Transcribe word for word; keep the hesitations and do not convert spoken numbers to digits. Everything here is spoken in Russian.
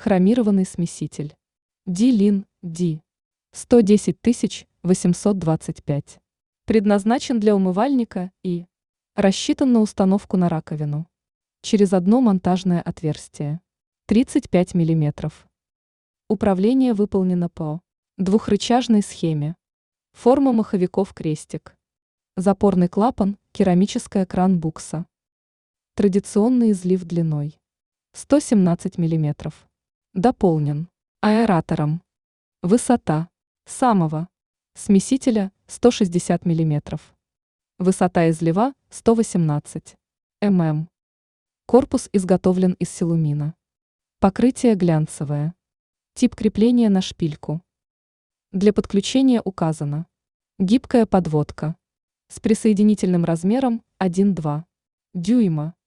Хромированный смеситель. Ди-Лин, Ди. сто десять тысяч восемьсот двадцать пять. Предназначен для умывальника и рассчитан на установку на раковину. Через одно монтажное отверстие. тридцать пять миллиметров. Управление выполнено по двухрычажной схеме. Форма маховиков крестик. Запорный клапан, керамическая кран-букса. Традиционный излив длиной сто семнадцать миллиметров. Дополнен аэратором. Высота самого смесителя сто шестьдесят миллиметров. Высота излива сто восемнадцать миллиметров. Корпус изготовлен из силумина. Покрытие глянцевое. Тип крепления на шпильку. Для подключения указано гибкая подводка с присоединительным размером один и два дюйма.